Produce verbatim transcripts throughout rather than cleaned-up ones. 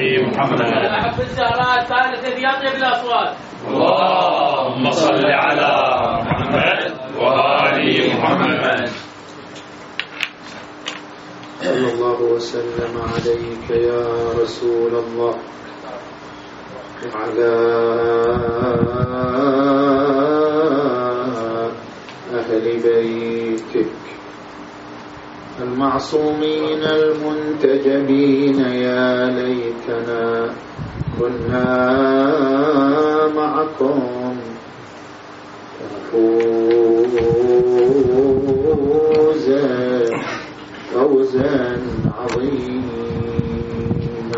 وآل محمد. أحب الزهراء الثالثة بأطيب الأصوات. اللهم صل على محمد وآل محمد. صلى الله وسلم عليك يا رسول الله وعلى أهل بيتك المعصومين المنتجبين. يا ليتنا كنا معكم فوزا فوزا عظيما.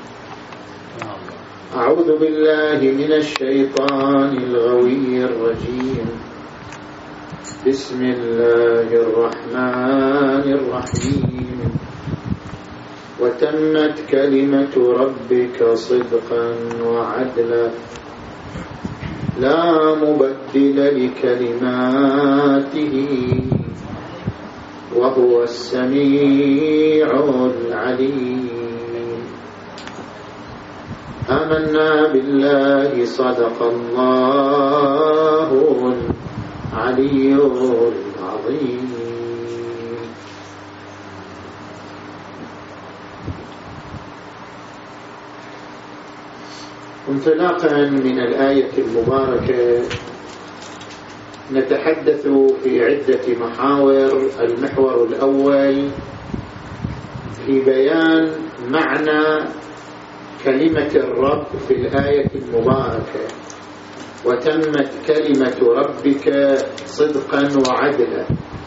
أعوذ بالله من الشيطان الغوي الرجيم. بسم الله الرحمن الرحيم. وتمت كلمة ربك صدقا وعدلا لا مبدل لكلماته وهو السميع العليم. آمنا بالله صدق الله العلي العظيم. انطلاقا من الآية المباركة نتحدث في عدة محاور. المحور الأول في بيان معنى كلمة الرب في الآية المباركة. وتمت كلمة ربك صدقا وعدلا.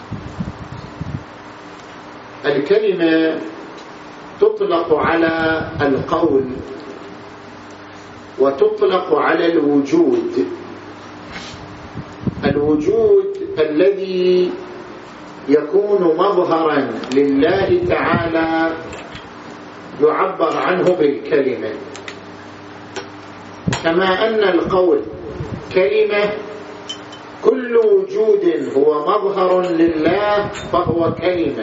الكلمة تطلق على القول وتطلق على الوجود. الوجود الذي يكون مظهرا لله تعالى يعبر عنه بالكلمة، كما أن القول كلمة. كل وجود هو مظهر لله فهو كلمة.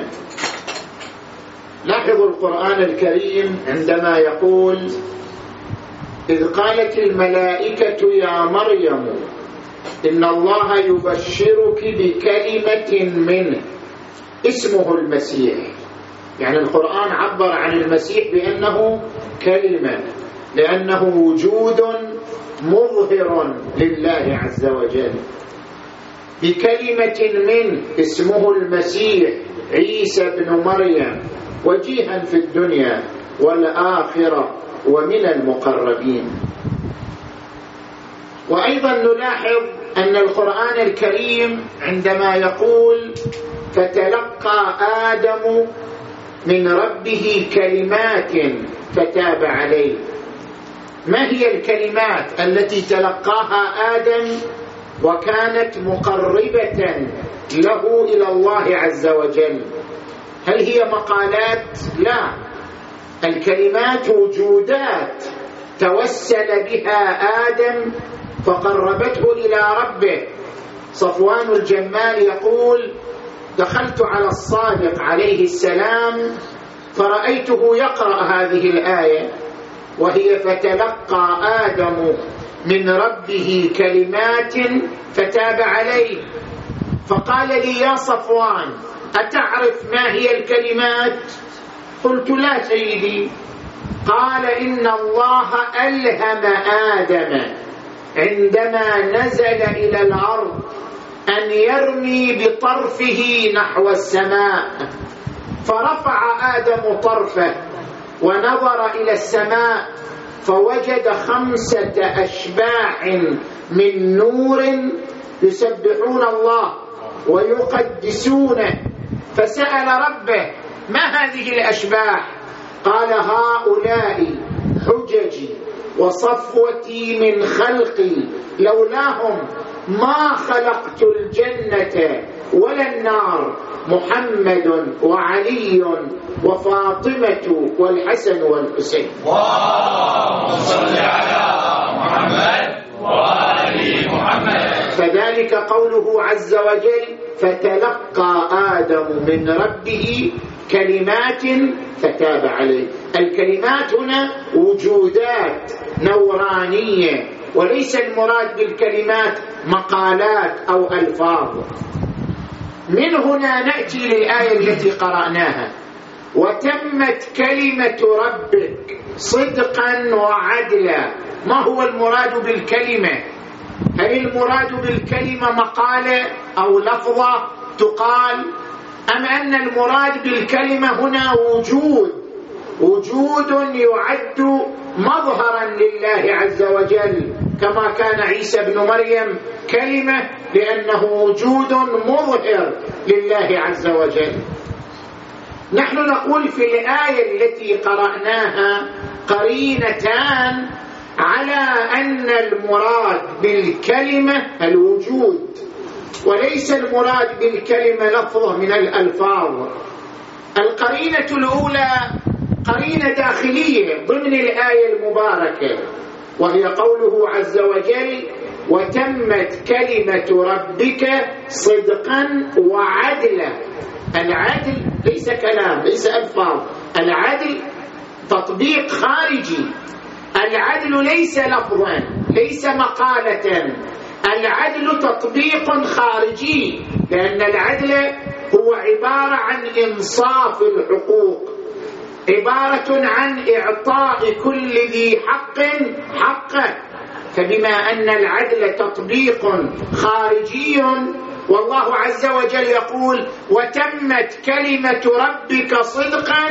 لاحظوا القرآن الكريم عندما يقول: إذ قالت الملائكة يا مريم إن الله يبشرك بكلمة منه اسمه المسيح. يعني القرآن عبر عن المسيح بأنه كلمة، لأنه وجود مظهر لله عز وجل. بكلمة منه اسمه المسيح عيسى بن مريم، وجيها في الدنيا والآخرة ومن المقربين. وأيضا نلاحظ أن القرآن الكريم عندما يقول فتلقى آدم من ربه كلمات فتاب عليه، ما هي الكلمات التي تلقاها آدم وكانت مقربة له إلى الله عز وجل؟ هل هي مقالات؟ لا، الكلمات وجودات توسل بها آدم فقربته إلى ربه. صفوان الجمال يقول: دخلت على الصادق عليه السلام فرأيته يقرأ هذه الآية وهي فتلقى آدم من ربه كلمات فتاب عليه، فقال لي: يا صفوان أتعرف ما هي الكلمات؟ قلت: لا سيدي. قال: إن الله ألهم آدم عندما نزل إلى الأرض أن يرمي بطرفه نحو السماء، فرفع آدم طرفه ونظر إلى السماء فوجد خمسة أشباح من نور يسبحون الله ويقدسونه، فسأل ربه: ما هذه الأشباح؟ قال: هؤلاء حججي وصفوتي من خلقي، لولاهم ما خلقت الجنة ولا النار، محمد وعلي وفاطمة والحسن والحسين. اللهم صل على محمد وآل محمد. فذلك قوله عز وجل: فتلقى آدم من ربه كلمات فتاب عليه، الكلمات هنا وجودات نورانية، وليس المراد بالكلمات مقالات أو ألفاظ. من هنا نأتي للآية التي قرأناها: وتمت كلمة ربك صدقا وعدلا. ما هو المراد بالكلمة؟ هل المراد بالكلمة مقالة أو لفظة تقال، أم أن المراد بالكلمة هنا وجود وجود يعد مظهرا لله عز وجل، كما كان عيسى بن مريم كلمة لأنه وجود مظهر لله عز وجل. نحن نقول في الآية التي قرأناها قرينتان على أن المراد بالكلمة الوجود، وليس المراد بالكلمة لفظة من الألفاظ. القرينة الأولى قرينة داخلية ضمن الآية المباركة، وهي قوله عز وجل: وتمت كلمة ربك صدقا وعدلا. العدل ليس كلام، ليس ألفاظ، العدل تطبيق خارجي. العدل ليس لفظا، ليس مقالة، العدل تطبيق خارجي، لأن العدل هو عبارة عن إنصاف الحقوق، عبارة عن إعطاء كل ذي حق حقه. فبما أن العدل تطبيق خارجي، والله عز وجل يقول: وتمت كلمة ربك صدقا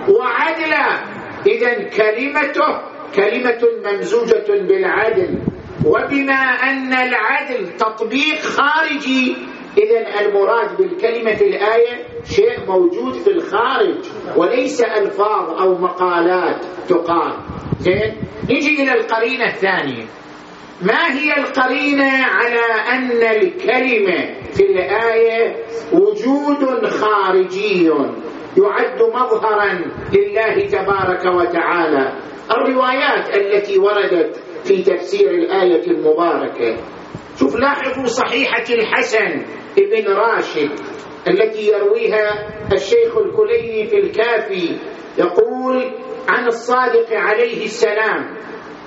وعدلا، إذن كلمته كلمة ممزوجة بالعدل. وبما أن العدل تطبيق خارجي، إذن المراد بالكلمة في الآية شيء موجود في الخارج وليس ألفاظ أو مقالات تقال. زين، نجي إلى القرينة الثانية. ما هي القرينة على أن الكلمة في الآية وجود خارجي يعد مظهرا لله تبارك وتعالى؟ الروايات التي وردت في تفسير الآية المباركة. شوف، لاحظوا صحيحة الحسن ابن راشد التي يرويها الشيخ الكليني في الكافي، يقول عن الصادق عليه السلام: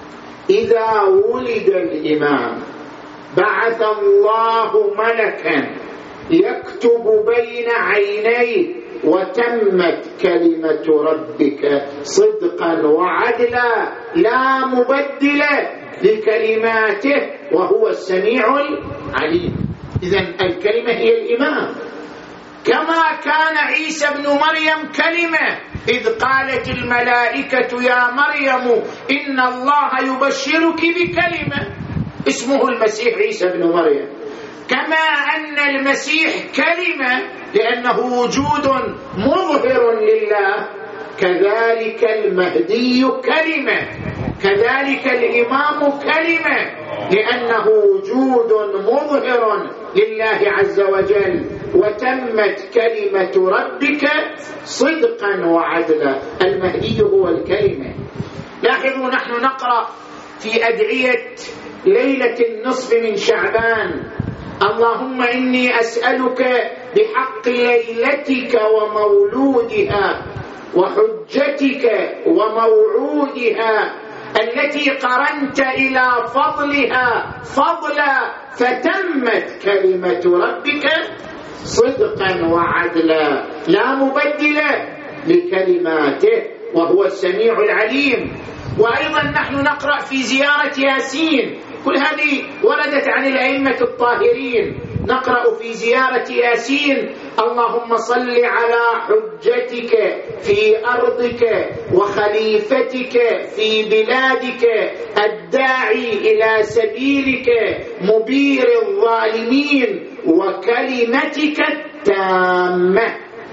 إذا ولد الإمام بعث الله ملكا يكتب بين عينيه: وتمت كلمة ربك صدقا وعدلا لا مبدل لكلماته وهو السميع العليم. إذن الكلمة هي الإمام، كما كان عيسى بن مريم كلمة إذ قالت الملائكة: يا مريم إن الله يبشرك بكلمة اسمه المسيح عيسى بن مريم. كما أن المسيح كلمة لأنه وجود مظهر لله، كذلك المهدي كلمة، كذلك الإمام كلمة لأنه وجود مظهر لله عز وجل. وتمت كلمة ربك صدقا وعدلا، المهدي هو الكلمة. لاحظوا، نحن نقرأ في أدعية ليلة النصف من شعبان: اللهم إني أسألك بحق ليلتك ومولودها وحجتك وموعودها التي قرنت إلى فضلها فضلا، فتمت كلمة ربك صدقا وعدلا لا مبدل لكلماته وهو السميع العليم. وأيضا نحن نقرأ في زيارة ياسين، كل هذه وردت عن الأئمة الطاهرين. نقرأ في زيارة ياسين: اللهم صل على حجتك في أرضك وخليفتك في بلادك الداعي إلى سبيلك مبير الظالمين وكلمتك التامة.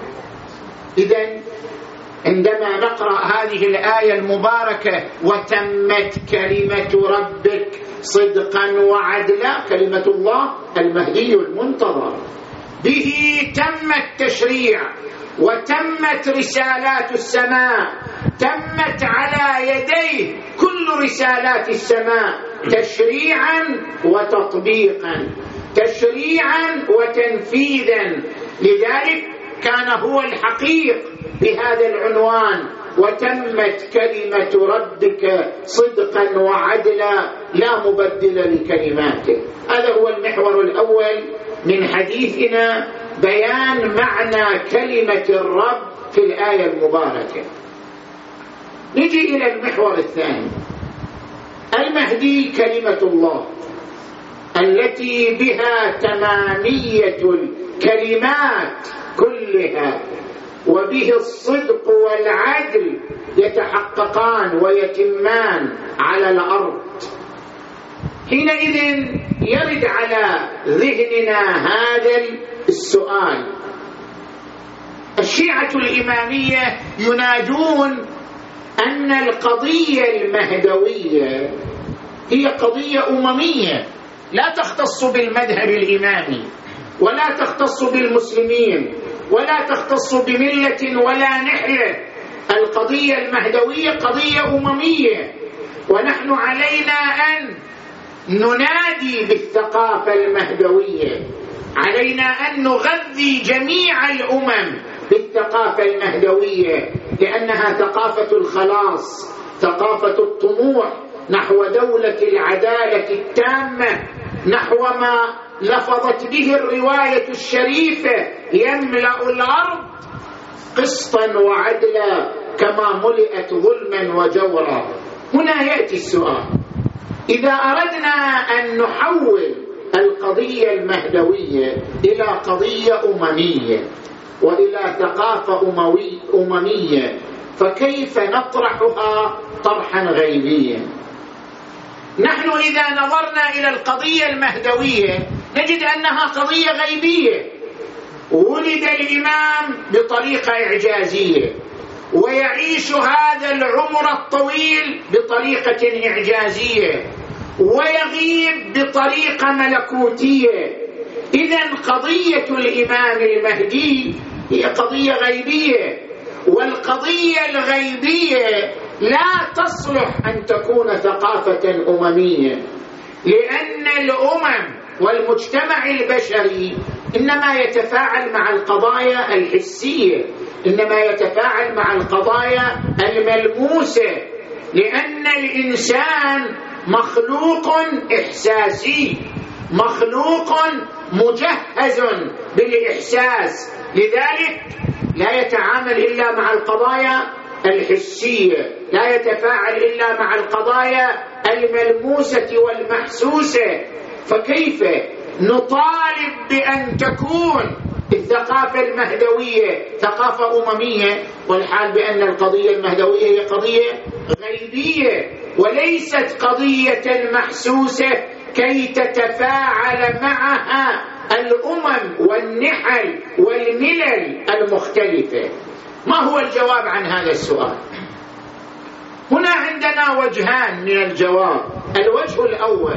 إذن عندما نقرأ هذه الآية المباركة: وتمت كلمة ربك صدقا وعدلا، كلمة الله المهدي المنتظر، به تم التشريع وتمت رسالات السماء، تمت على يديه كل رسالات السماء تشريعا وتطبيقا، تشريعا وتنفيذا. لذلك كان هو الحقيق بهذا العنوان: وتمت كلمة ربك صدقا وعدلا لا مبدل لكلماته. هذا هو المحور الأول من حديثنا، بيان معنى كلمة الرب في الآية المباركة. نجي إلى المحور الثاني. المهدي كلمة الله التي بها تمامية الكلمات كلها، وبه الصدق والعدل يتحققان ويتمان على الأرض. حينئذ يرد على ذهننا هذا السؤال. الشيعة الإمامية ينادون أن القضية المهدوية هي قضية أممية لا تختص بالمذهب الإمامي ولا تختص بالمسلمين ولا تختص بملة ولا نحلة. القضية المهدوية قضية أممية، ونحن علينا أن ننادي بالثقافة المهدوية، علينا أن نغذي جميع الأمم بالثقافة المهدوية، لأنها ثقافة الخلاص، ثقافة الطموح نحو دولة العدالة التامة، نحو ما لفظت به الرواية الشريفة: يملأ الأرض قسطا وعدلا كما ملئت ظلما وجورا. هنا يأتي السؤال: إذا أردنا أن نحول القضية المهدوية إلى قضية أممية وإلى ثقافة أموي أممية، فكيف نطرحها طرحا غيبيا؟ نحن إذا نظرنا إلى القضية المهدوية نجد أنها قضية غيبية. ولد الإمام بطريقة إعجازية، ويعيش هذا العمر الطويل بطريقة إعجازية، ويغيب بطريقة ملكوتية. إذن قضية الإمام المهدي هي قضية غيبية، والقضية الغيبية لا تصلح أن تكون ثقافة أممية، لأن الأمم والمجتمع البشري إنما يتفاعل مع القضايا الحسية، إنما يتفاعل مع القضايا الملموسة، لأن الإنسان مخلوق إحساسي، مخلوق مجهز بالإحساس، لذلك لا يتعامل إلا مع القضايا الحسية، لا يتفاعل إلا مع القضايا الملموسة والمحسوسة. فكيف نطالب بأن تكون الثقافة المهدوية ثقافة أممية والحال بأن القضية المهدوية هي قضية غيبية وليست قضية محسوسة كي تتفاعل معها الأمم والنحل والملل المختلفة؟ ما هو الجواب عن هذا السؤال؟ هنا عندنا وجهان من الجواب. الوجه الأول: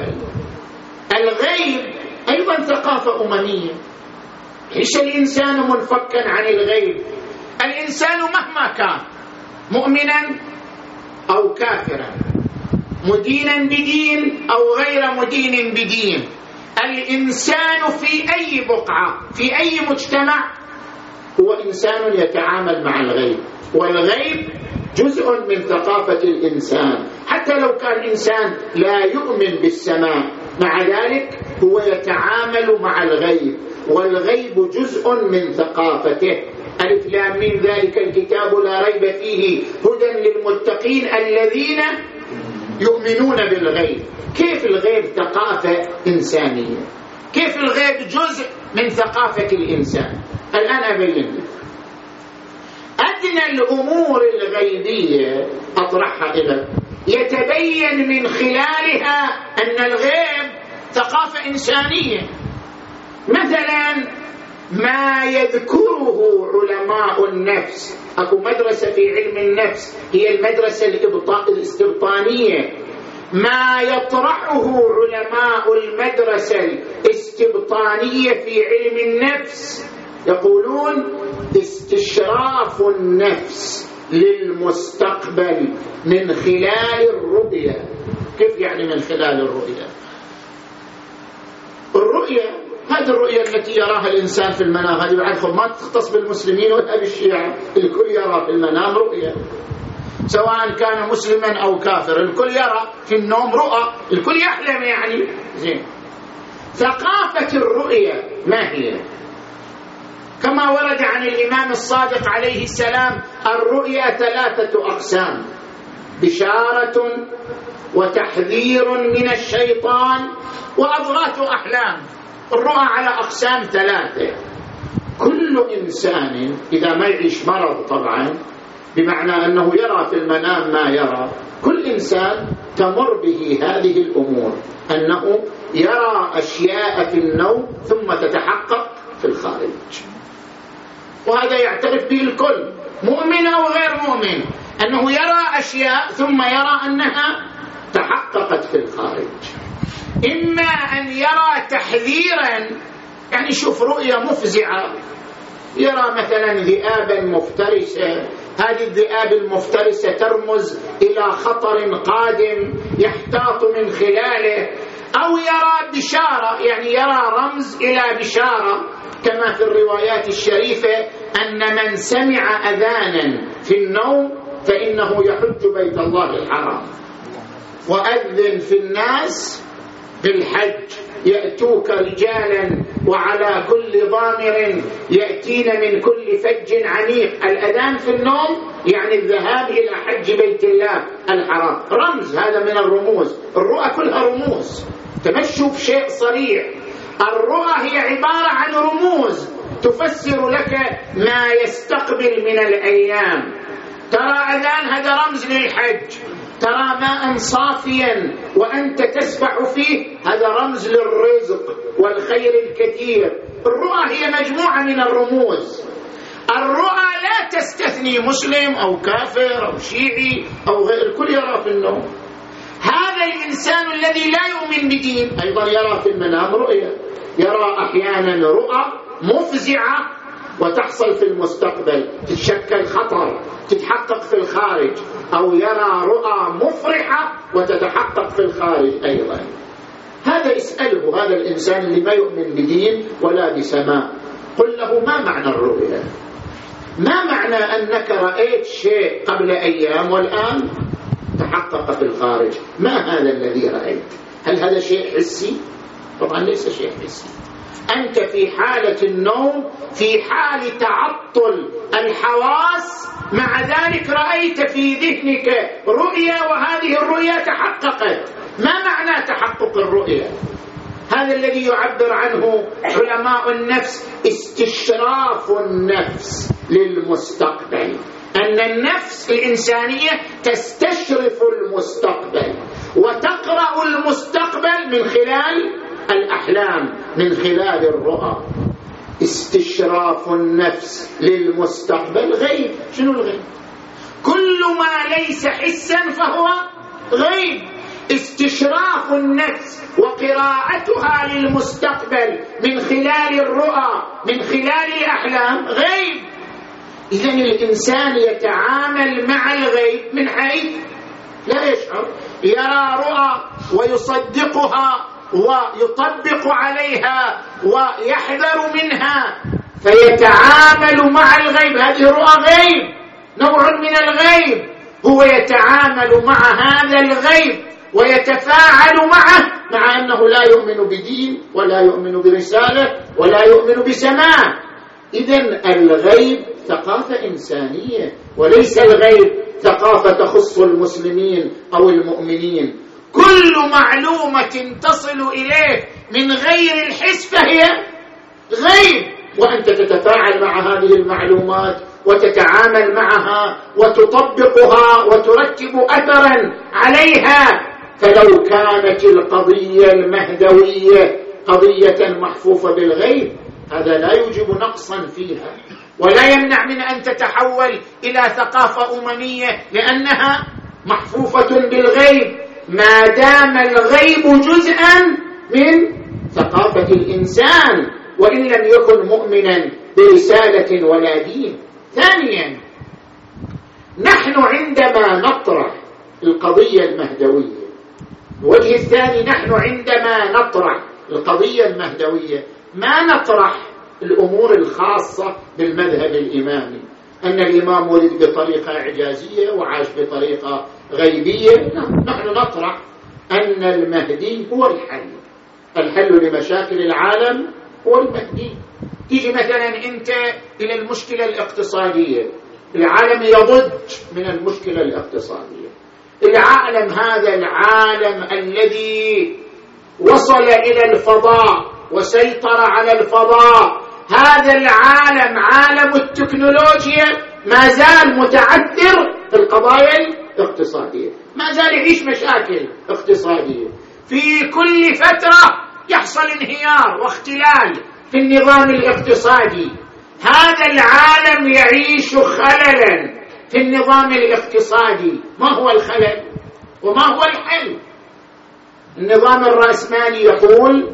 الغيب أيضا ثقافة أممية. ليس الإنسان منفكا عن الغيب، الإنسان مهما كان مؤمنا أو كافرا، مدينا بدين أو غير مدين بدين، الإنسان في أي بقعة في أي مجتمع هو إنسان يتعامل مع الغيب، والغيب جزء من ثقافة الإنسان. حتى لو كان إنسان لا يؤمن بالسماء، مع ذلك هو يتعامل مع الغيب، والغيب جزء من ثقافته. ألف لام ميم ذلك الكتاب لا ريب فيه هدى للمتقين الذين يؤمنون بالغيب. كيف الغيب ثقافة إنسانية؟ كيف الغيب جزء من ثقافة الإنسان؟ الآن أبين لك. أدنى الأمور الغيبية أطرحها إليك يتبين من خلالها أن الغيب ثقافة إنسانية. مثلا ما يذكره علماء النفس، أكو مدرسة في علم النفس هي المدرسة الاستبطانية، ما يطرحه علماء المدرسة الاستبطانية في علم النفس يقولون استشراف النفس للمستقبل من خلال الرؤية. كيف يعني من خلال الرؤية؟ الرؤية هذه الرؤية التي يراها الإنسان في المنام، هذه بعد ما تختص بالمسلمين ولا بالشيعة، الكل يرى في المنام رؤية. سواء كان مسلما أو كافر، الكل يرى في النوم رؤى، الكل يحلم يعني. زين، ثقافة الرؤية ما هي؟ كما ورد عن الإمام الصادق عليه السلام: الرؤيا ثلاثة أقسام: بشارة وتحذير من الشيطان وأضغاث أحلام. الرؤى على أقسام ثلاثة. كل إنسان إذا ما يعيش مرض طبعا، بمعنى أنه يرى في المنام ما يرى، كل إنسان تمر به هذه الأمور، أنه يرى أشياء في النوم ثم تتحقق في الخارج. وهذا يعترف به الكل، مؤمن أو غير مؤمن، أنه يرى أشياء ثم يرى أنها تحققت في الخارج. إما أن يرى تحذيرا، يعني شوف رؤية مفزعة، يرى مثلا ذئابا مفترسة، هذه الذئاب المفترسة ترمز إلى خطر قادم يحتاط من خلاله، أو يرى بشارة، يعني يرى رمز إلى بشارة، كما في الروايات الشريفة أن من سمع أذانا في النوم فإنه يحج بيت الله الحرام. وأذن في الناس بالحج يأتوك رجالا وعلى كل ضامر يأتين من كل فج عميق. الأذان في النوم يعني الذهاب إلى حج بيت الله الحرام، رمز، هذا من الرموز. الرؤى كلها رموز، تمشوا بشيء صريح. الرؤى هي عبارة عن رموز تفسر لك ما يستقبل من الأيام. ترى أذان، هذا رمز للحج. ترى ماء صافيا وأنت تسبح فيه، هذا رمز للرزق والخير الكثير. الرؤى هي مجموعة من الرموز. الرؤى لا تستثني مسلم أو كافر أو شيعي أو غير، الكل يرى في النوم. هذا الإنسان الذي لا يؤمن بدين أيضا يرى في المنام رؤيا، يرى أحيانا رؤى مفزعة وتحصل في المستقبل، تتشكل خطر تتحقق في الخارج، أو يرى رؤى مفرحة وتتحقق في الخارج أيضا. هذا اسأله هذا الإنسان اللي ما يؤمن بدين ولا بسماء، قل له: ما معنى الرؤيا؟ ما معنى أنك رأيت شيء قبل أيام والآن تحقق في الخارج؟ ما هذا الذي رأيت؟ هل هذا شيء حسي؟ طبعا ليس شيء حسي. أنت في حالة النوم، في حال تعطل الحواس، مع ذلك رأيت في ذهنك رؤيا، وهذه الرؤيا تحققت. ما معنى تحقق الرؤيا؟ هذا الذي يعبر عنه علماء النفس استشراف النفس للمستقبل، أن النفس الإنسانية تستشرف المستقبل وتقرأ المستقبل من خلال الأحلام، من خلال الرؤى. استشراف النفس للمستقبل غيب. شنو الغيب؟ كل ما ليس حسا فهو غيب. استشراف النفس وقراءتها للمستقبل من خلال الرؤى، من خلال الأحلام، غيب. إذن الإنسان يتعامل مع الغيب من حيث لا يشعر، يرى رؤى ويصدقها ويطبق عليها ويحذر منها، فيتعامل مع الغيب. هذه رؤى غيب، نوع من الغيب. هو يتعامل مع هذا الغيب ويتفاعل معه، مع أنه لا يؤمن بدين ولا يؤمن برسالة ولا يؤمن بسماء. إذن الغيب ثقافة إنسانية، وليس الغيب ثقافة تخص المسلمين أو المؤمنين. كل معلومة تصل إليه من غير الحس فهي غيب، وأنت تتفاعل مع هذه المعلومات وتتعامل معها وتطبقها وترتب أثرا عليها. فلو كانت القضية المهدوية قضية محفوفة بالغيب، هذا لا يوجب نقصا فيها ولا يمنع من أن تتحول إلى ثقافة أممية، لأنها محفوفة بالغيب، ما دام الغيب جزءا من ثقافة الإنسان وإن لم يكن مؤمنا برسالة ولا دين. ثانيا، نحن عندما نطرح القضية المهدوية، الوجه الثاني، نحن عندما نطرح القضية المهدوية ما نطرح الأمور الخاصة بالمذهب الإمامي، أن الإمام ولد بطريقة إعجازية وعاش بطريقة غيبية. نحن نطرح أن المهدي هو الحل، الحل لمشاكل العالم هو المهدي. تيجي مثلا أنت إلى المشكلة الاقتصادية، العالم يضج من المشكلة الاقتصادية. العالم هذا العالم الذي وصل إلى الفضاء وسيطر على الفضاء، هذا العالم عالم التكنولوجيا ما زال متعثر في القضايا الاقتصادية، ما زال يعيش مشاكل اقتصادية. في كل فترة يحصل انهيار واختلال في النظام الاقتصادي. هذا العالم يعيش خللا في النظام الاقتصادي. ما هو الخلل وما هو الحل؟ النظام الرأسمالي يقول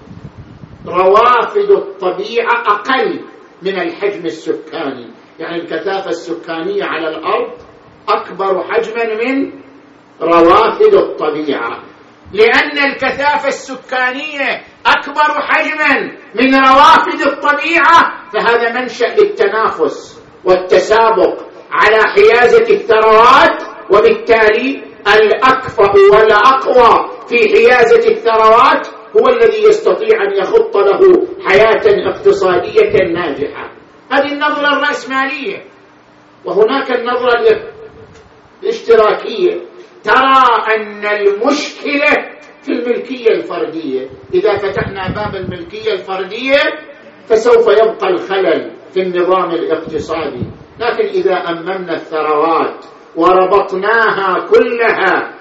روافد الطبيعة أقل من الحجم السكاني، يعني الكثافة السكانية على الأرض أكبر حجما من روافد الطبيعة. لأن الكثافة السكانية أكبر حجما من روافد الطبيعة، فهذا منشأ للتنافس والتسابق على حيازة الثروات، وبالتالي الأكفأ والأقوى في حيازة الثروات هو الذي يستطيع أن يخط له حياة اقتصادية ناجحة. هذه النظرة الرأسمالية. وهناك النظرة الاشتراكية، ترى أن المشكلة في الملكية الفردية. إذا فتحنا باب الملكية الفردية فسوف يبقى الخلل في النظام الاقتصادي، لكن إذا أممنا الثروات وربطناها كلها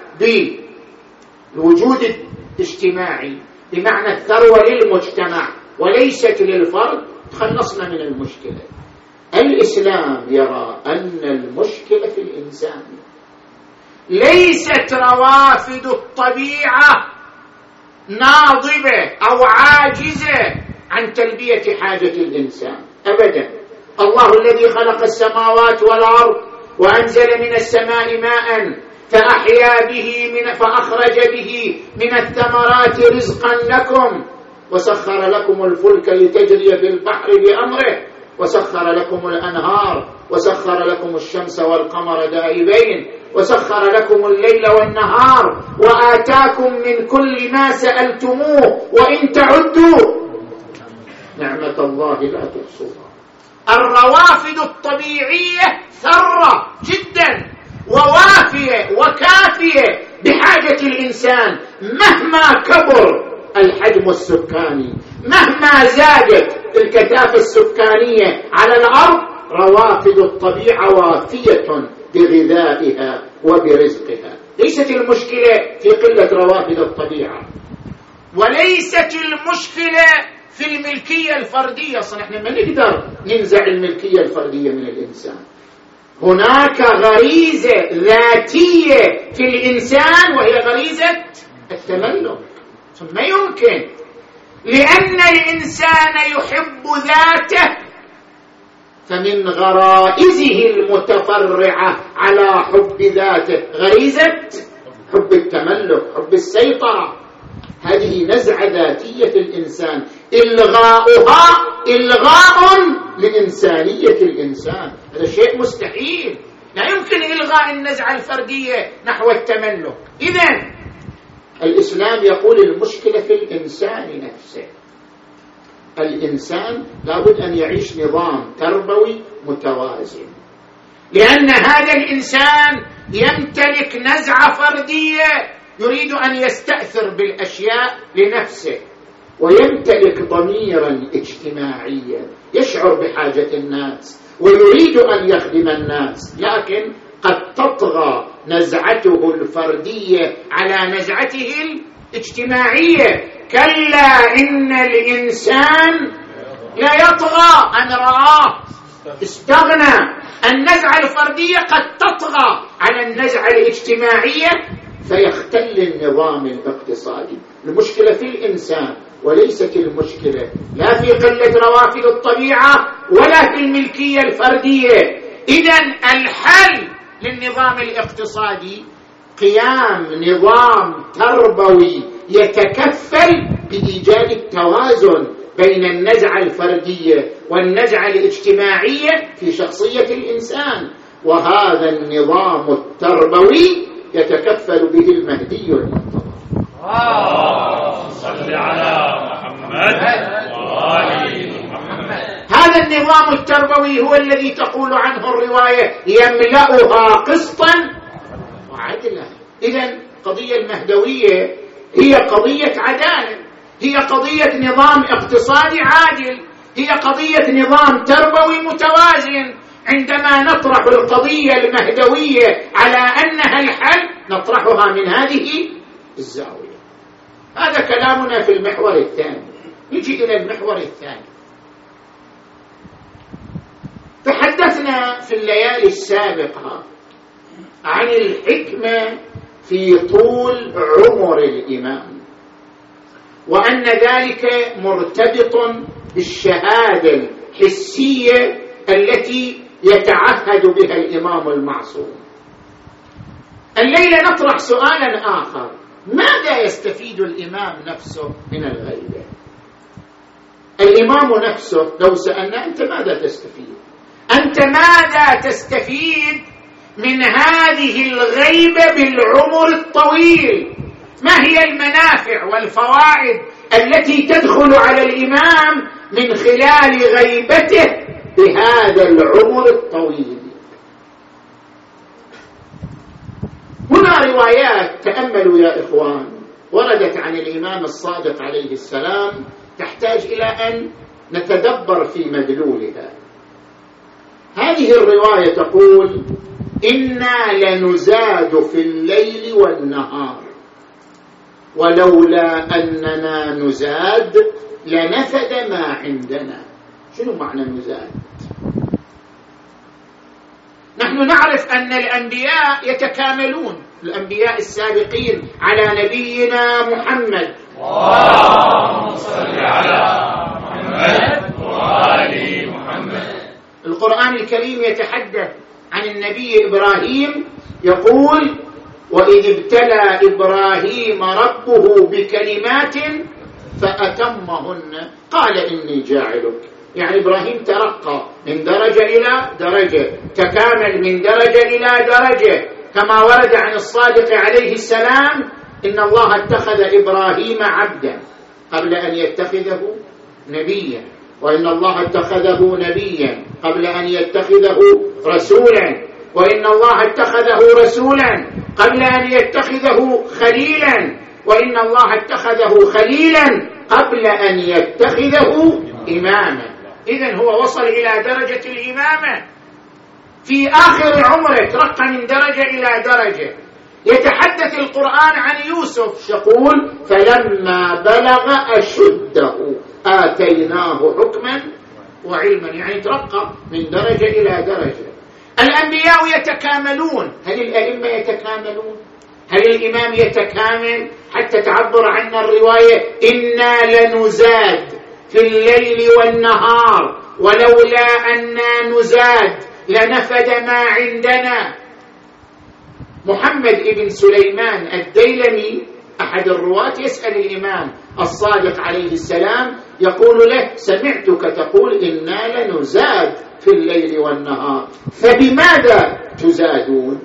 بالوجود الاجتماعي، بمعنى الثروة للمجتمع وليست للفرد، تخلصنا من المشكلة. الإسلام يرى أن المشكلة في الإنسان، ليست روافد الطبيعة ناضبة أو عاجزة عن تلبية حاجة الإنسان أبدا. الله الذي خلق السماوات والأرض وأنزل من السماء ماء فأحيا به من فأخرج به من الثمرات رزقا لكم، وسخر لكم الفلك لتجري في البحر بأمره، وسخر لكم الأنهار، وسخر لكم الشمس والقمر دائبين، وسخر لكم الليل والنهار، وآتاكم من كل ما سألتموه، وإن تعدوا نعمة الله لا تحصوها. الروافد الطبيعية ثرة جدا ووافية وكافية بحاجة الإنسان، مهما كبر الحجم السكاني، مهما زادت الكثافة السكانية على الأرض، روافد الطبيعة وافية بغذائها وبرزقها. ليست المشكلة في قلة روافد الطبيعة، وليست المشكلة في الملكية الفردية. أصلا احنا ما نقدر ننزع الملكية الفردية من الإنسان. هناك غريزة ذاتية في الإنسان وهي غريزة التملك، ما يمكن، لأن الإنسان يحب ذاته، فمن غرائزه المتفرعة على حب ذاته غريزة حب التملك، حب السيطرة. هذه نزعة ذاتية في الإنسان، إلغاؤها إلغاء لإنسانية الإنسان. هذا شيء مستحيل، لا يمكن إلغاء النزعة الفردية نحو التملك. إذن الإسلام يقول المشكلة في الإنسان نفسه. الإنسان لابد أن يعيش نظام تربوي متوازن، لأن هذا الإنسان يمتلك نزعة فردية يريد أن يستأثر بالأشياء لنفسه، ويمتلك ضميرا اجتماعيا يشعر بحاجة الناس ويريد أن يخدم الناس، لكن قد تطغى نزعته الفردية على نزعته الاجتماعية. كلا إن الإنسان لا يطغى أن رآه استغنى. النزعة الفردية قد تطغى على النزعة الاجتماعية فيختل النظام الاقتصادي. المشكلة في الإنسان، وليست المشكلة لا في قلة روافد الطبيعة ولا في الملكية الفردية. إذن الحل للنظام الاقتصادي قيام نظام تربوي يتكفل بإيجاد التوازن بين النزعة الفردية والنزعة الاجتماعية في شخصية الإنسان، وهذا النظام التربوي يتكفل به المهدي المنتظر. صل على محمد وآل محمد. هذا النظام التربوي هو الذي تقول عنه الرواية يملأها قسطا وعدلا. إذن القضية المهدوية هي قضية عدالة، هي قضية نظام اقتصادي عادل، هي قضية نظام تربوي متوازن. عندما نطرح القضية المهدوية على أنها الحل نطرحها من هذه الزاوية. هذا كلامنا في المحور الثاني. نجي إلى المحور الثاني. تحدثنا في الليالي السابقة عن الحكمة في طول عمر الإمام، وأن ذلك مرتبط بالشهادة الحسية التي يتعهد بها الإمام المعصوم. الليلة نطرح سؤالا آخر: ماذا يستفيد الإمام نفسه من الغيبة؟ الإمام نفسه لو سألنا أنت ماذا تستفيد؟ أنت ماذا تستفيد من هذه الغيبة بالعمر الطويل؟ ما هي المنافع والفوائد التي تدخل على الإمام من خلال غيبته بهذا العمر الطويل؟ هنا روايات، تأملوا يا إخوان، وردت عن الإمام الصادق عليه السلام تحتاج إلى أن نتدبر في مدلولها. هذه الرواية تقول: إنا لنزاد في الليل والنهار، ولولا أننا نزاد لنفد ما عندنا. شنو معنى نزاد؟ نحن نعرف أن الأنبياء يتكاملون، الأنبياء السابقين على نبينا محمد. اللهم صل على محمد وآل محمد. القرآن الكريم يتحدث عن النبي إبراهيم، يقول: وإذ ابتلى إبراهيم ربه بكلمات فأتمهن قال إني جاعلك. يعني إبراهيم ترقى من درجة إلى درجة، تكامل من درجة إلى درجة، كما ورد عن الصادق عليه السلام: إن الله اتخذ إبراهيم عبدا قبل أن يتخذه نبيا، وإن الله اتخذه نبيا قبل أن يتخذه رسولا، وإن الله اتخذه رسولا قبل أن يتخذه خليلا، وإن الله اتخذه خليلا قبل أن يتخذه إماما. إذن هو وصل إلى درجة الإمامة في آخر عمره، ترقى من درجة إلى درجة. يتحدث القرآن عن يوسف، يقول: فلما بلغ أشده آتيناه حكما وعلما. يعني ترقى من درجة إلى درجة. الأنبياء يتكاملون. هل الأئمة يتكاملون؟ هل الإمام يتكامل؟ حتى تعبر عنا الرواية: إنا لنزاد في الليل والنهار، ولولا أننا نزاد لنفد ما عندنا. محمد ابن سليمان الديلمي أحد الرواة يسأل الإمام الصادق عليه السلام، يقول له: سمعتك تقول إنا لنزاد في الليل والنهار، فبماذا تزادون؟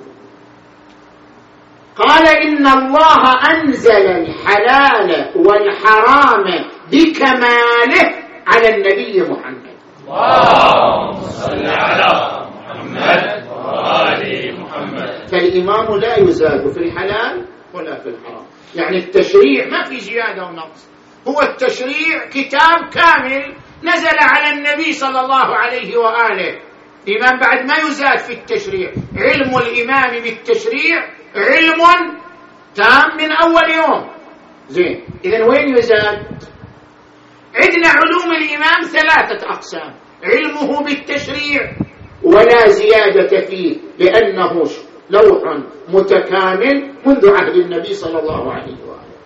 قال: إن الله أنزل الحلال والحرام بكماله على النبي محمد. اللهم صل على محمد وآل محمد. فالإمام لا يزاد في الحلال ولا في الحرام. يعني التشريع ما في زيادة ونقص، هو التشريع كتاب كامل نزل على النبي صلى الله عليه وآله. الإمام بعد ما يزاد في التشريع، علم الإمام بالتشريع علم تام من أول يوم. زين، إذن وين يزاد؟ عندنا علوم الإمام ثلاثة أقسام: علمه بالتشريع ولا زيادة فيه لأنه لوح متكامل منذ عهد النبي صلى الله عليه وآله.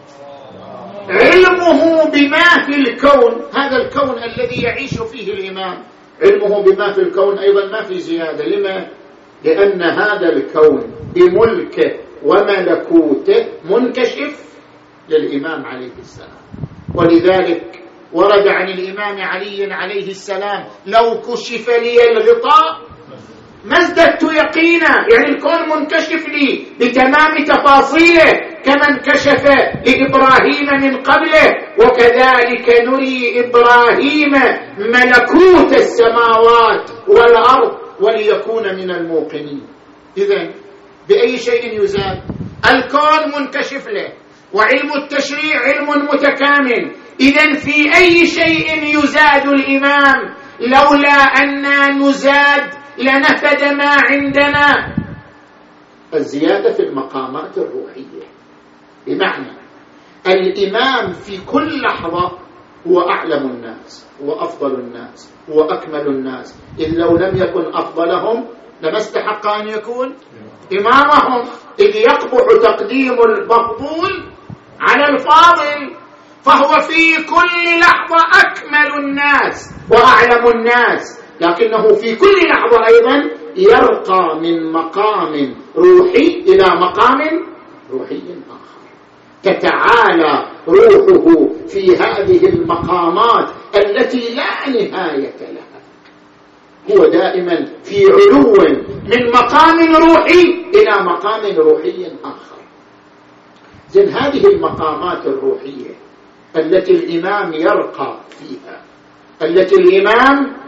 علمه بما في الكون، هذا الكون الذي يعيش فيه الإمام، علمه بما في الكون أيضا ما في زيادة. لما؟ لأن هذا الكون بملكه وملكوته منكشف للإمام عليه السلام، ولذلك ورد عن الإمام علي عليه السلام: لو كشف لي الغطاء ما ازددت يقينا. يعني الكون منكشف لي بتمام تفاصيله كما انكشف لإبراهيم من قبله، وكذلك نري إبراهيم ملكوت السماوات والأرض وليكون من الموقنين. إذن بأي شيء يزاد؟ الكون منكشف له، وعلم التشريع علم متكامل. إذن في أي شيء يزاد الإمام؟ لولا أننا نزاد لنفد ما عندنا. الزيادة في المقامات الروحية، بمعنى الإمام في كل لحظة هو أعلم الناس، هو أفضل الناس، هو أكمل الناس. إذ لو لم يكن أفضلهم لما استحق أن يكون إمامهم، إذ يقبح تقديم المفضول على الفاضل. فهو في كل لحظة أكمل الناس وأعلم الناس، لكنه في كل لحظة أيضا يرقى من مقام روحي إلى مقام روحي آخر، تتعالى روحه في هذه المقامات التي لا نهاية لها. هو دائما في علو من مقام روحي إلى مقام روحي آخر. زين هذه المقامات الروحية التي الإمام يرقى فيها، التي الإمام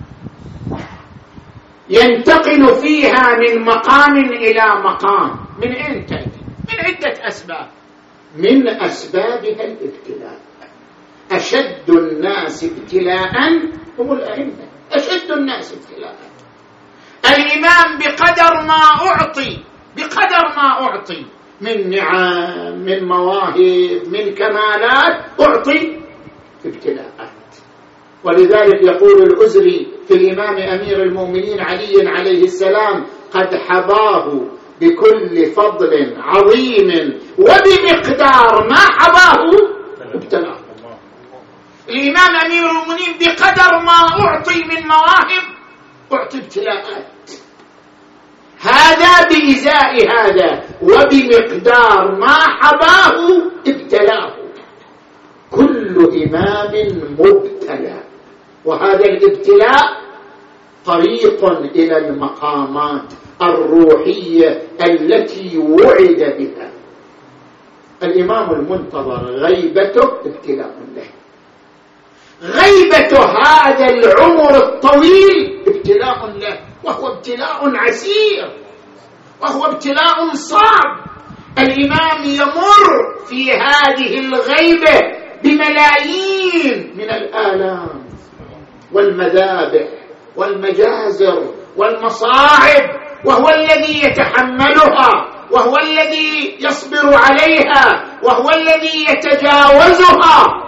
ينتقل فيها من مقام إلى مقام، من أين تأتي؟ من عدة أسباب. من أسبابها الابتلاء. أشد الناس ابتلاء هم الأئمة، أشد الناس ابتلاء. الإمام بقدر ما أعطي، بقدر ما أعطي من نعم، من مواهب، من كمالات، أعطي ابتلاءات. ولذلك يقول الأزري في الإمام أمير المؤمنين علي عليه السلام: قد حباه بكل فضل عظيم وبمقدار ما حباه ابتلاه. الإمام أمير المؤمنين بقدر ما أعطي من مواهب أعطي ابتلاءات، هذا بإزاء هذا، وبمقدار ما حباه ابتلاه. كل إمام مبتلى، وهذا الابتلاء طريق إلى المقامات الروحية التي وعد بها. الإمام المنتظر غيبته ابتلاء له، غيبة هذا العمر الطويل ابتلاء له، وهو ابتلاء عسير، وهو ابتلاء صعب. الإمام يمر في هذه الغيبة بملايين من الآلام والمذابح والمجازر والمصاعب، وهو الذي يتحملها، وهو الذي يصبر عليها، وهو الذي يتجاوزها.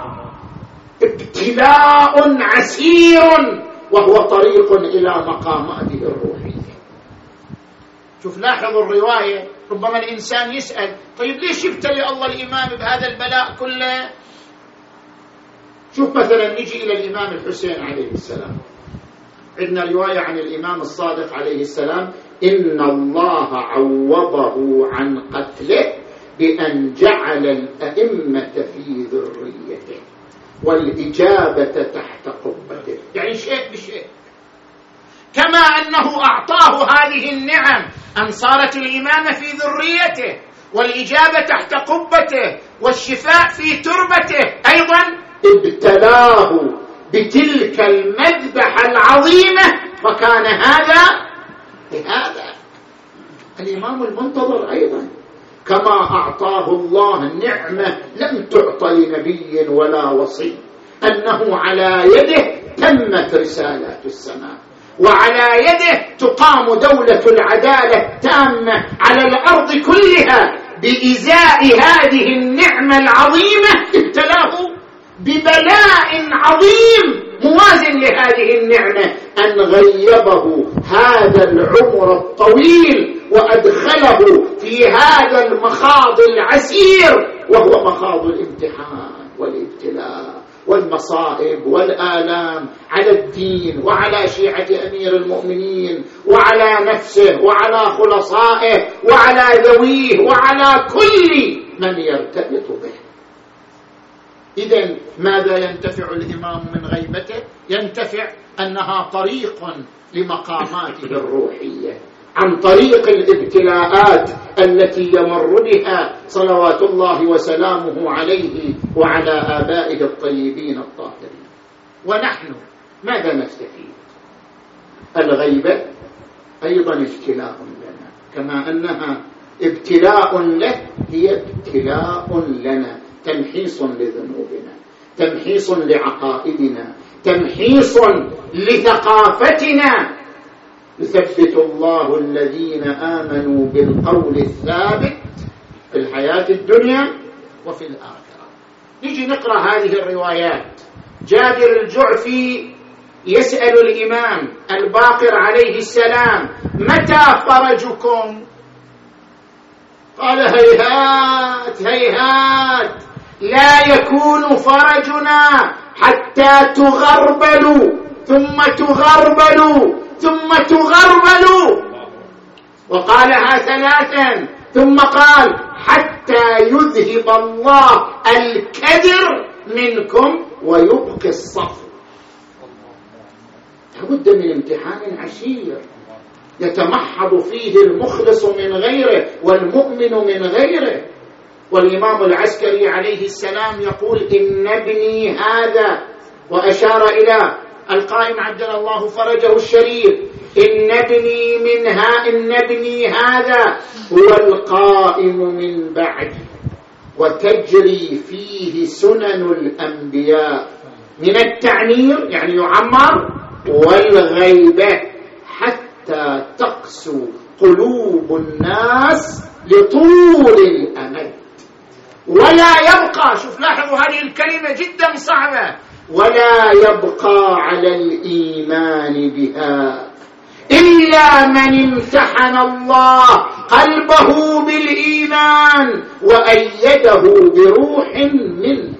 ابتلاء عسير، وهو طريق إلى مقاماته الروحية. شوف لاحظوا الرواية، ربما الإنسان يسأل: طيب ليش يبتلي الله الإمام بهذا البلاء كله؟ شوف مثلا نجي إلى الإمام الحسين عليه السلام، عندنا رواية عن الإمام الصادق عليه السلام: إن الله عوضه عن قتله بأن جعل الأئمة في ذريته والإجابة تحت قبته. يعني شيء بشيء، كما أنه أعطاه هذه النعم أن صارت الإمامة في ذريته والإجابة تحت قبته والشفاء في تربته، أيضا ابتلاه بتلك المذبحة العظيمة، فكان هذا لهذا. الإمام المنتظر أيضا كما أعطاه الله نعمة لم تعط لنبي ولا وصي، أنه على يده تمت رسالات السماء، وعلى يده تقام دولة العدالة التامة على الأرض كلها. بإزاء هذه النعمة العظيمة ابتلاه ببلاء عظيم موازن لهذه النعمة، أن غيبه هذا العمر الطويل وأدخله في هذا المخاض العسير، وهو مخاض الامتحان والابتلاء والمصائب والآلام على الدين وعلى شيعة أمير المؤمنين وعلى نفسه وعلى خلصائه وعلى ذويه وعلى كل من يرتبط به. إذن ماذا ينتفع الإمام من غيبته؟ ينتفع أنها طريق لمقاماته الروحية عن طريق الابتلاءات التي يمر بها صلوات الله وسلامه عليه وعلى آبائه الطيبين الطاهرين. ونحن ماذا نستفيد؟ الغيبة أيضا ابتلاء لنا، كما أنها ابتلاء له هي ابتلاء لنا، تمحيص لذنوبنا، تمحيص لعقائدنا، تمحيص لثقافتنا. يثبت الله الذين آمنوا بالقول الثابت في الحياة الدنيا وفي الآخرة. نجي نقرأ هذه الروايات. جابر الجعفي يسأل الإمام الباقر عليه السلام: متى فرجكم؟ قال: هيهات هيهات، لا يكون فرجنا حتى تغربلوا ثم تغربلوا ثم تغربلوا. وقالها ثلاثا ثم قال: حتى يذهب الله الكدر منكم ويبقي الصفر. لابد من امتحان عشير يتمحض فيه المخلص من غيره والمؤمن من غيره. والإمام العسكري عليه السلام يقول: إن ابني هذا، وأشار إلى القائم عجل الله فرجه الشريف: إن ابني منها إن ابني هذا هو القائم من بعد، وتجري فيه سنن الأنبياء من التعمير يعني يعمر والغيبة، حتى تقسو قلوب الناس لطول الأمد، ولا يبقى، شوف لاحظوا هذه الكلمة جدا صعبة، ولا يبقى على الإيمان بها إلا من امتحن الله قلبه بالإيمان وأيده بروح منه.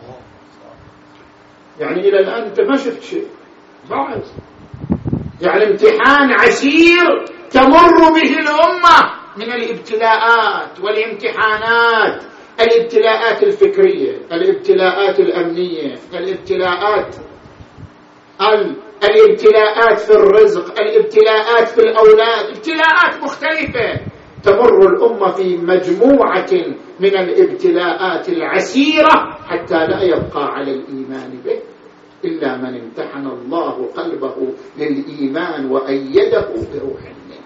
يعني إلى الآن أنت ما شفت شيء بعد، يعني امتحان عسير تمر به الأمة من الابتلاءات والامتحانات، الابتلاءات الفكرية، الابتلاءات الأمنية، الابتلاءات الابتلاءات في الرزق، الابتلاءات في الأولاد، ابتلاءات مختلفة تمر الأمة في مجموعة من الابتلاءات العسيرة حتى لا يبقى على الإيمان به إلا من امتحن الله قلبه للإيمان وأيده بروح منه.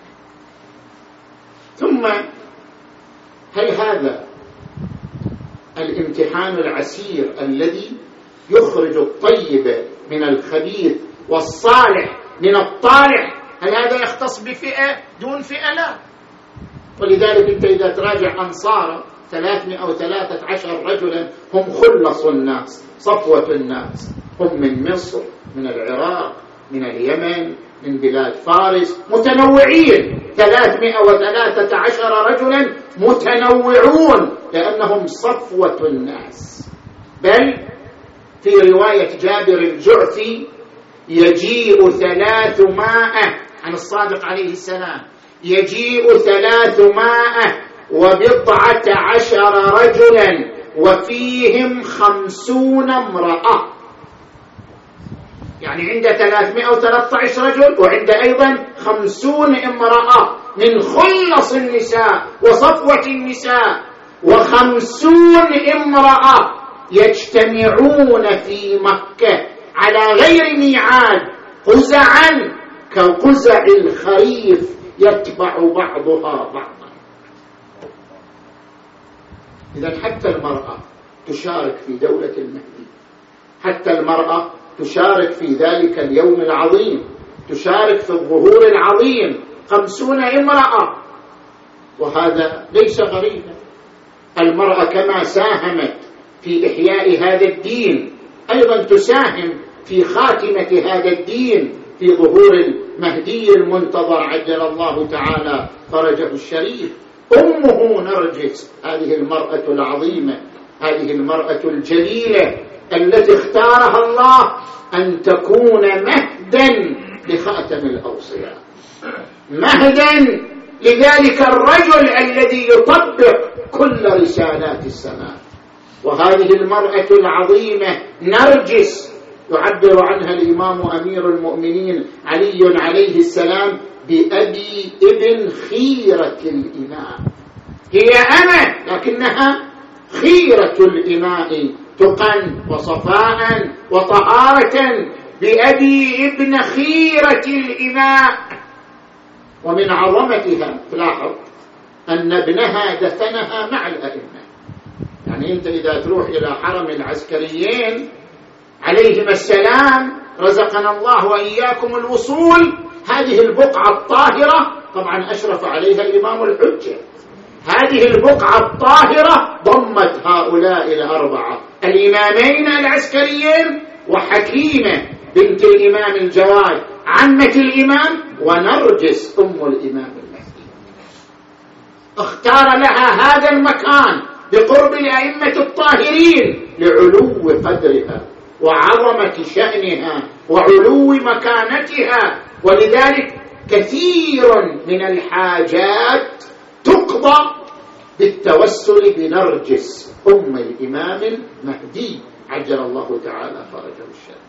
ثم هل هذا الامتحان العسير الذي يخرج الطيب من الخبيث والصالح من الطالح، هل هذا يختص بفئة دون فئة؟ لا. ولذلك انت اذا تراجع انصار ثلاثمائة وثلاثة عشر رجلا هم خلص الناس، صفوة الناس، هم من مصر، من العراق، من اليمن، من بلاد فارس، متنوعين، ثلاثمائة وثلاثة عشر رجلا متنوعون لأنهم صفوة الناس. بل في رواية جابر الجعفي يجيء ثلاثمائة عن الصادق عليه السلام، يجيء ثلاثمائة وبضعة عشر رجلا وفيهم خمسون امرأة. يعني عند ثلاثمائة وثلاثة عشر رجل وعند أيضا خمسون امرأة من خلص النساء وصفوة النساء، وخمسون امرأة يجتمعون في مكة على غير ميعاد قزعا كقزع الخريف يتبع بعضها بعضا. إذن حتى المرأة تشارك في دولة المهدي، حتى المرأة تشارك في ذلك اليوم العظيم، تشارك في الظهور العظيم، خمسون امرأة. وهذا ليس غريبا، المرأة كما ساهمت في إحياء هذا الدين أيضا تساهم في خاتمة هذا الدين في ظهور المهدي المنتظر عجل الله تعالى فرجه الشريف. أمه نرجس، هذه المرأة العظيمة، هذه المرأة الجليلة التي اختارها الله أن تكون مهدا لخاتم الأوصياء، مهدا لذلك الرجل الذي يطبق كل رسالات السماء. وهذه المرأة العظيمة نرجس يعبر عنها الإمام أمير المؤمنين علي عليه السلام بأبي ابن خيرة الإماء. هي أنا لكنها خيرة الإماء تقى وصفاء وطهارة، بأبي ابن خيرة الإماء. ومن عظمتها تلاحظ أن ابنها دفنها مع الأئمة. يعني أنت إذا تروح إلى حرم العسكريين عليهم السلام رزقنا الله وإياكم الوصول، هذه البقعة الطاهرة طبعا أشرف عليها الإمام الحجة، هذه البقعة الطاهرة ضمت هؤلاء الأربعة الإمامين العسكريين وحكيمة بنت الإمام الجواد عمة الإمام ونرجس أم الإمام المهدي. اختار لها هذا المكان بقرب الأئمة الطاهرين لعلو قدرها وعظمة شأنها وعلو مكانتها، ولذلك كثير من الحاجات تقضى بالتوسل بنرجس أم الإمام المهدي عجل الله تعالى فرجه الشريف.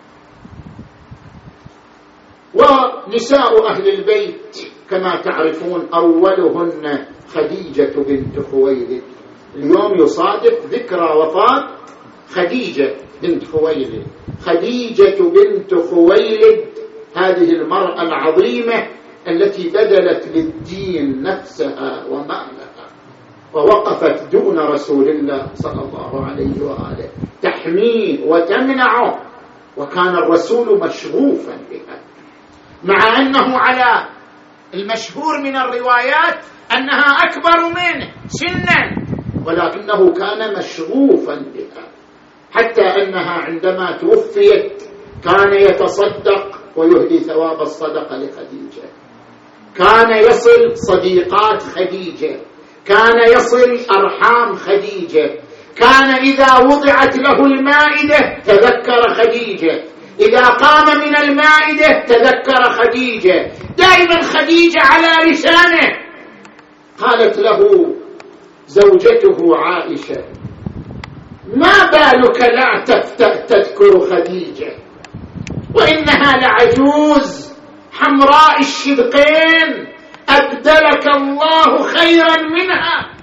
ونساء أهل البيت كما تعرفون أولهن خديجة بنت خويلد. اليوم يصادف ذكرى وفاة خديجة بنت خويلد. خديجة بنت خويلد هذه المرأة العظيمة التي بذلت للدين نفسها ومالها ووقفت دون رسول الله صلى الله عليه وآله تحميه وتمنعه، وكان الرسول مشغوفا بها، مع أنه على المشهور من الروايات أنها أكبر منه سنا، ولكنه كان مشغوفا بها، حتى أنها عندما توفيت كان يتصدق ويهدي ثواب الصدقة لخديجة، كان يصل صديقات خديجة، كان يصل أرحام خديجة، كان إذا وضعت له المائدة تذكر خديجة، إذا قام من المائدة تذكر خديجة، دائما خديجة على لسانه. قالت له زوجته عائشة ما بالك لا تذكر خديجة وإنها لعجوز حمراء الشدقين أبدلك الله خيرا منها.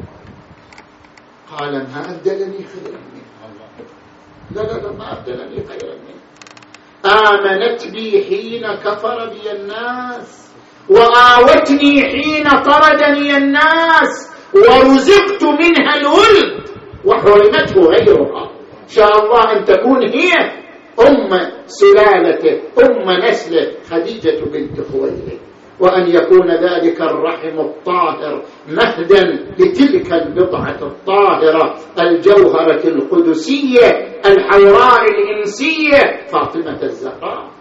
قال ما أبدلني خيرا منها، لا لا لا ما أبدلني خيرا منها، آمنت بي حين كفر بي الناس، وآوتني حين طردني الناس، ورزقت منها الولد وحرمته غيرها. شاء الله أن تكون هي أم سلالته أم نسله خديجة بنت خويلد، وأن يكون ذلك الرحم الطاهر مهدا لتلك البضعة الطاهرة الجوهرة القدسية الحوراء الإنسية فاطمة الزهراء.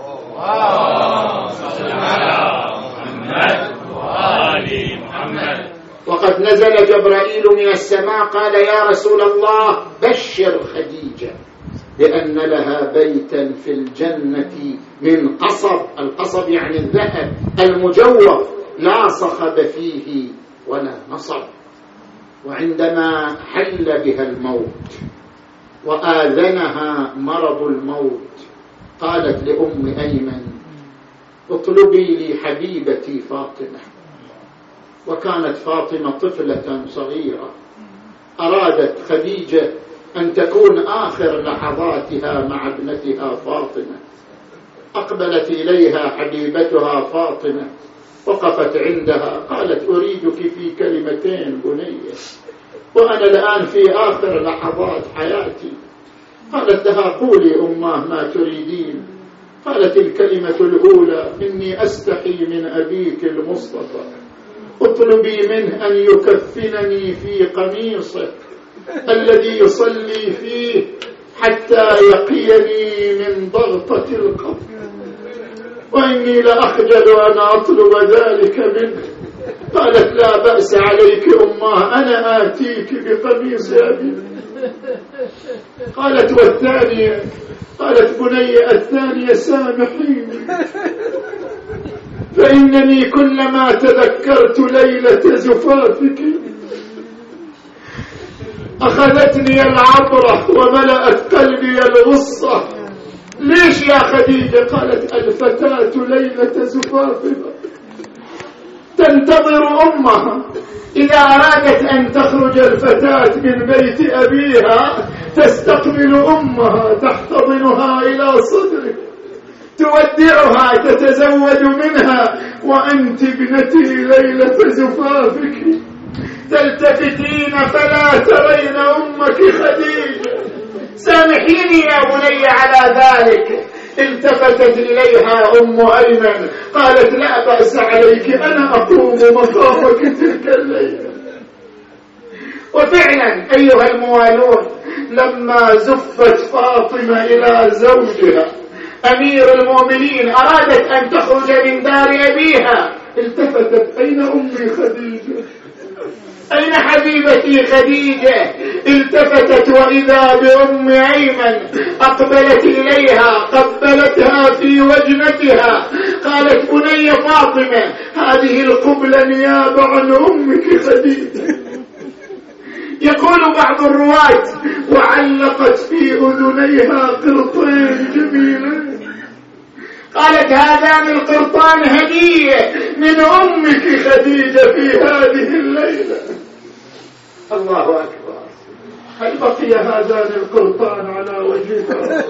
وقد نزل جبرائيل من السماء قال يا رسول الله بشر خديجة بأن لها بيتا في الجنة من قصب، القصب يعني الذهب المجوف لا صخب فيه ولا نصب. وعندما حل بها الموت وآذنها مرض الموت قالت لأم أيمن اطلبي لي حبيبتي فاطمة. وكانت فاطمة طفلة صغيرة، أرادت خديجة أن تكون آخر لحظاتها مع ابنتها فاطمة. أقبلت إليها حبيبتها فاطمة، وقفت عندها قالت أريدك في كلمتين بنية، وأنا الآن في آخر لحظات حياتي. قالت لها قولي أماه ما تريدين. قالت الكلمة الأولى إني أستحي من أبيك المصطفى، اطلبي منه أن يكفنني في قميصك الذي يصلي فيه حتى يقيني من ضغطة القبر، وإني لأخجل أن أطلب ذلك منه. قالت لا بأس عليك أماه، أنا آتيك بقميص أبي. قالت والثانية؟ قالت بني الثانية سامحيني، فإنني كلما تذكرت ليلة زفافك أخذتني العبرة وملأت قلبي الغصة. ليش يا خديجة؟ قالت الفتاة ليلة زفافها تنتظر أمها، إذا أرادت أن تخرج الفتاة من بيت أبيها تستقبل أمها، تحتضنها إلى صدرك، تودعها، تتزود منها، وأنت ابنتي ليلة زفافك تلتفتين فلا ترين أمك خديجة. سامحيني يا بني على ذلك. التفتت إليها أم أيمن قالت لا بأس عليك، أنا أقوم مقامك تلك الليلة. وفعلا أيها الموالون، لما زفت فاطمة إلى زوجها أمير المؤمنين أرادت أن تخرج من دار أبيها، التفتت أين أمي خديجة؟ أين حبيبتي خديجة؟ التفتت وإذا بأم أيمن أقبلت إليها، قبلتها في وجنتها، قالت بني فاطمة هذه القبلة نيابة عن أمك خديجة. يقول بعض الرواة وعلقت في أذنيها قرطين جميلة، قالت هذان القرطان هدية من أمك خديجة في هذه الليلة. الله أكبر. هل بقي هذان القرطان على وجهها؟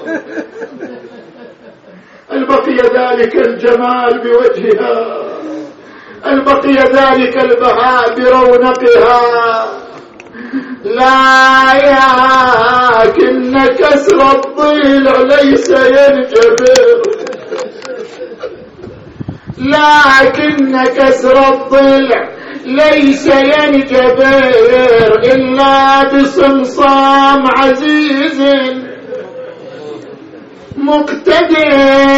هل بقي ذلك الجمال بوجهها؟ هل بقي ذلك البهاء برونقها؟ لا، لكن كسر الضلع ليس ينجبر، لكن كسر الضلع ليس ينجبر إلا بصمصام عزيز مقتدر.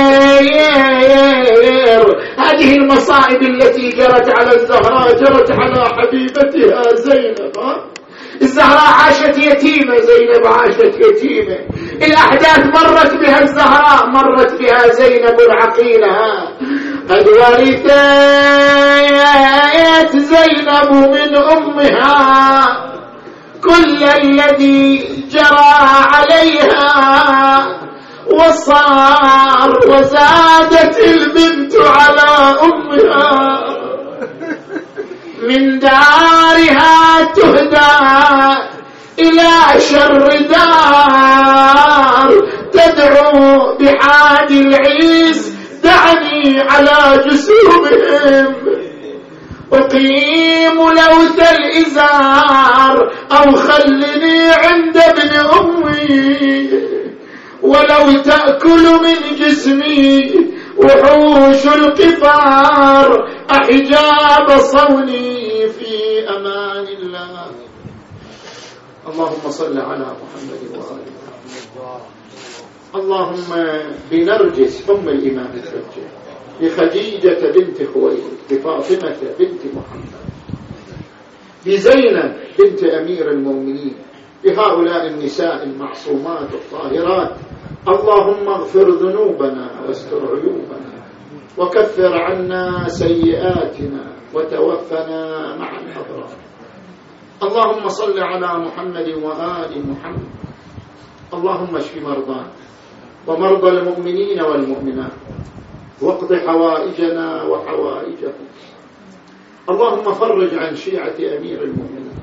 هذه المصائب التي جرت على الزهراء جرت على حبيبتها زينب. الزهراء عاشت يتيمة، زينب عاشت يتيمة. الأحداث مرت بها الزهراء، مرت بها زينب العقيلة. قد ورثت زينب من أمها كل الذي جرى عليها، وصار وزادت البنت على أمها، من دارها تهدى إلى شر دار، تدعو بحاد العيس دعني على جسومهم، أقيم لوث الإزار أو خلني عند ابن أمي، ولو تأكل من جسمي وحوش القفار أحجاب صوني في أمان الله. اللهم صل على محمد وآل محمد. اللهم بنرجس أم الإمام الحجة، بخديجة بنت خويلد، بفاطمة بنت محمد، بزينب بنت أمير المؤمنين، بهؤلاء النساء المعصومات الطاهرات، اللهم اغفر ذنوبنا واستر عيوبنا وكفر عنا سيئاتنا وتوفنا مع الأبرار. اللهم صل على محمد وآل محمد. اللهم اشف مرضانا ومرضى المؤمنين والمؤمنات، واقض حوائجنا وحوائجهم. اللهم فرج عن شيعة أمير المؤمنين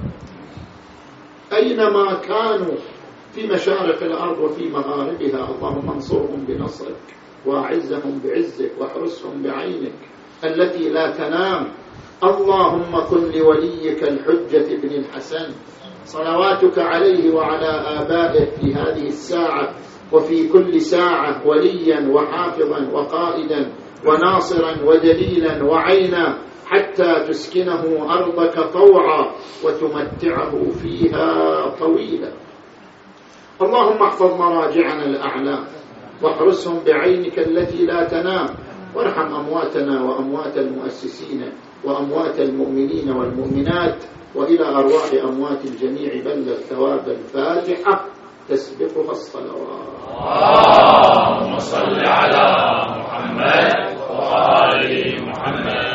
أينما كانوا في مشارق الأرض وفي مغاربها. اللهم انصرهم بنصرك وأعزهم بعزك واحرسهم بعينك التي لا تنام. اللهم كن لوليك الحجة بن الحسن صلواتك عليه وعلى آبائه في هذه الساعة وفي كل ساعة وليا وحافظا وقائدا وناصرا ودليلا وعينا، حتى تسكنه أرضك طوعا وتمتعه فيها طويلا. اللهم احفظ مراجعنا الأعلام واحرسهم بعينك التي لا تنام، وارحم أمواتنا وأموات المؤسسين وأموات المؤمنين والمؤمنات، وإلى أرواح أموات الجميع بلغ ثواب الفاتحة تسبقها الصلوات. اللهم صل على محمد وآل محمد.